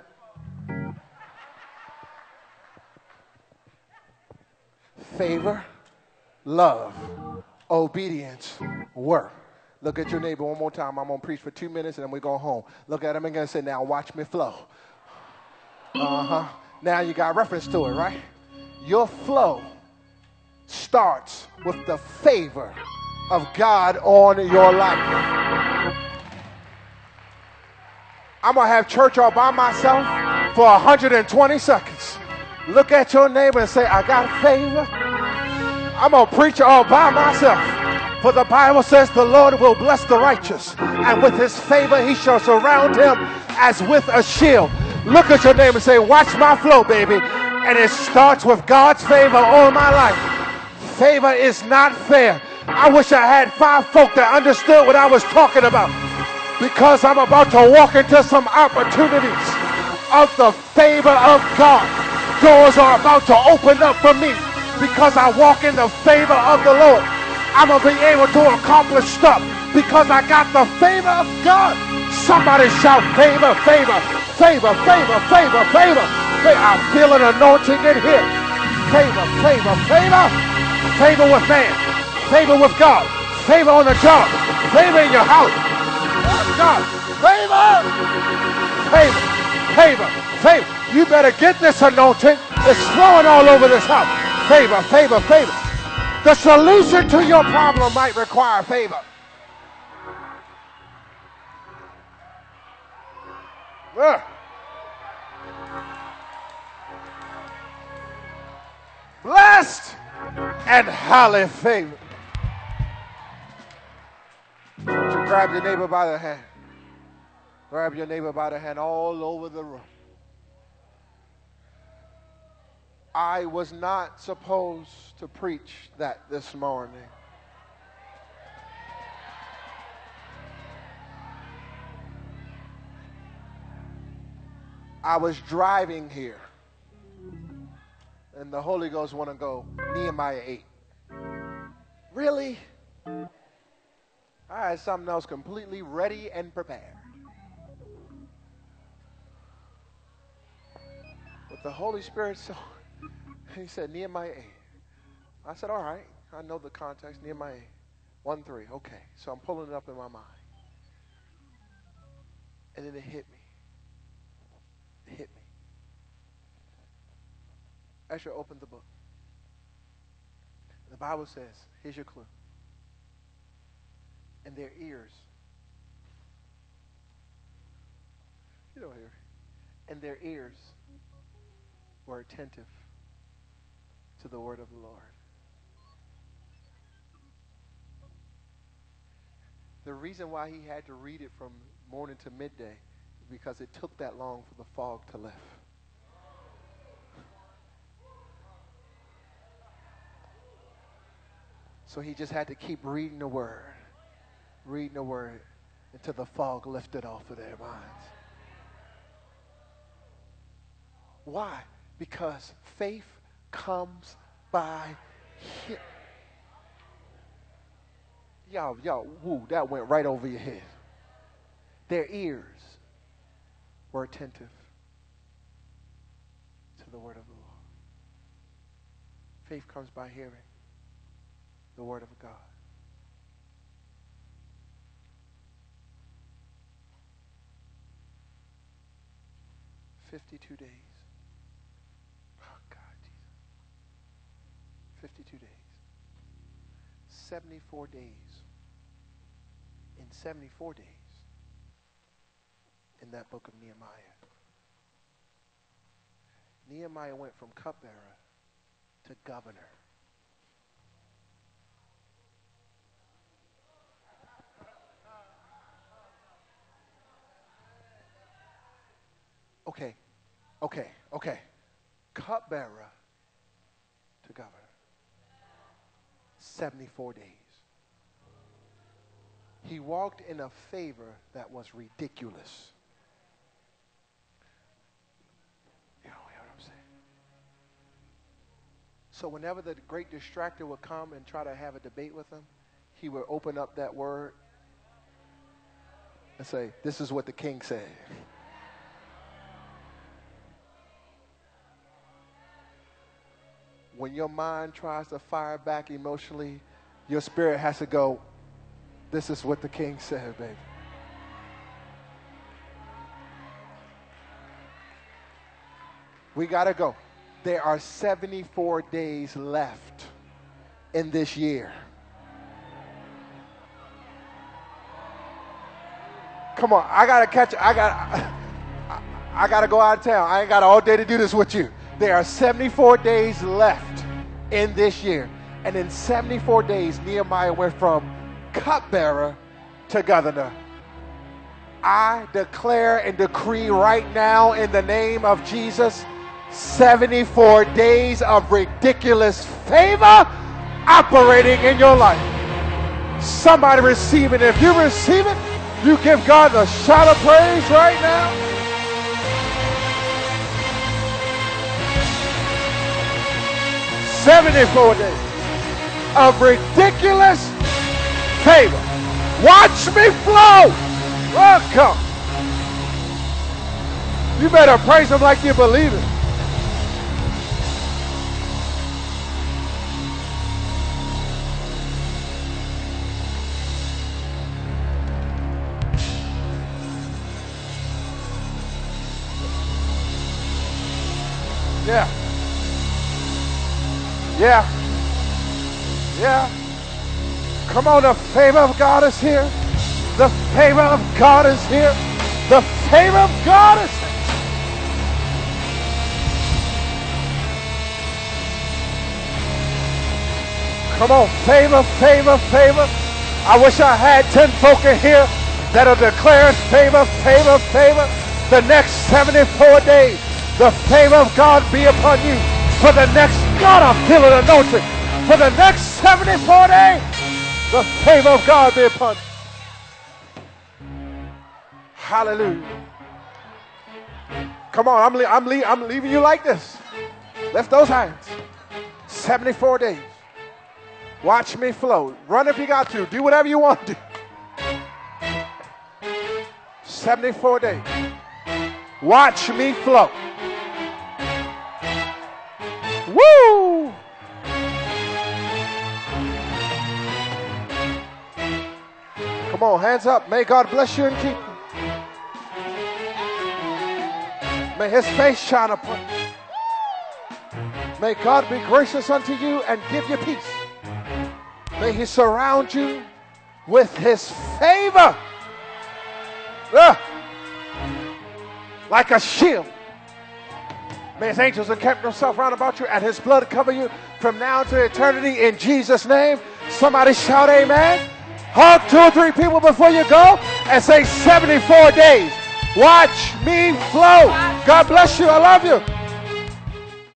Favor, love, obedience, work. Look at your neighbor one more time. I'm going to preach for two minutes and then we go home. Look at him again and say, now watch me flow. Uh-huh. Now you got reference to it, right? Your flow starts with the favor of God on your life. I'm going to have church all by myself for one hundred twenty seconds. Look at your neighbor and say, I got favor. I'm going to preach all by myself. For the Bible says the Lord will bless the righteous, and with his favor he shall surround him as with a shield. Look at your neighbor and say, watch my flow, baby. And it starts with God's favor on my life. Favor is not fair. I wish I had five folk that understood what I was talking about, because I'm about to walk into some opportunities of the favor of God. Doors are about to open up for me because I walk in the favor of the Lord. I'm going to be able to accomplish stuff because I got the favor of God. Somebody shout favor, favor, favor, favor, favor, favor. I feel an anointing in here. Favor, favor, favor. Favor with man. Favor with God. Favor on the job. Favor in your house. Oh, God. Favor. Favor, favor, favor. You better get this anointing. It's flowing all over this house. Favor, favor, favor. The solution to your problem might require favor. Uh. Blessed and highly favored. You grab your neighbor by the hand. Grab your neighbor by the hand all over the room. I was not supposed to preach that this morning. I was driving here, and the Holy Ghost want to go Nehemiah eight. Really? I had something else completely ready and prepared. But the Holy Spirit saw. He said, Nehemiah eight. I said, all right. I know the context. Nehemiah eight. one three. Okay. So I'm pulling it up in my mind. And then it hit me. It hit me. Ezra opened the book. The Bible says, here's your clue. And their ears. You don't hear. And their ears were attentive to the word of the Lord. The reason why he had to read it from morning to midday is because it took that long for the fog to lift. So he just had to keep reading the word, reading the word until the fog lifted off of their minds. Why? Because faith comes by hearing. Y'all, y'all, woo, that went right over your head. Their ears were attentive to the word of the Lord. Faith comes by hearing the word of God. fifty-two days. Oh, God, Jesus. fifty-two days. seventy-four days. In seventy-four days, in that book of Nehemiah, Nehemiah went from cupbearer to governor. Okay, okay, okay. Cupbearer to governor. seventy-four days. He walked in a favor that was ridiculous. You know what I'm saying? So whenever the great distractor would come and try to have a debate with him, he would open up that word and say, this is what the king said. When your mind tries to fire back emotionally, your spirit has to go, this is what the king said, baby. We got to go. There are seventy-four days left in this year. Come on, I got to catch, I got I, I got to go out of town. I ain't got all day to do this with you. There are seventy-four days left in this year. And in seventy-four days, Nehemiah went from cupbearer to governor. I declare and decree right now in the name of Jesus, seventy-four days of ridiculous favor operating in your life. Somebody receive it. If you receive it, you give God a shout of praise right now. seventy-four days of ridiculous favor. Watch me flow. Welcome. You better praise him like you believe it. Yeah. Yeah. Yeah. Come on, the favor of God is here. The favor of God is here. The favor of God is here. Come on, favor, favor, favor. I wish I had ten folk in here that'll declare favor, favor, favor. The next seventy-four days, the favor of God be upon you. For the next, God, I feel it anointing. For the next seventy-four days, the favor of God be upon you. Hallelujah. Come on, I'm, le- I'm, le- I'm leaving you like this. Lift those hands. seventy-four days. Watch me flow. Run if you got to. Do whatever you want to do. seventy-four days. Watch me flow. Woo! Come on, hands up. May God bless you and keep you. May his face shine upon you. May God be gracious unto you and give you peace. May he surround you with his favor. Uh, like a shield. May his angels encamp themselves round about you and his blood cover you from now to eternity in Jesus' name. Somebody shout amen. Hug two or three people before you go and say seventy-four days. Watch me flow. God bless you. I love you.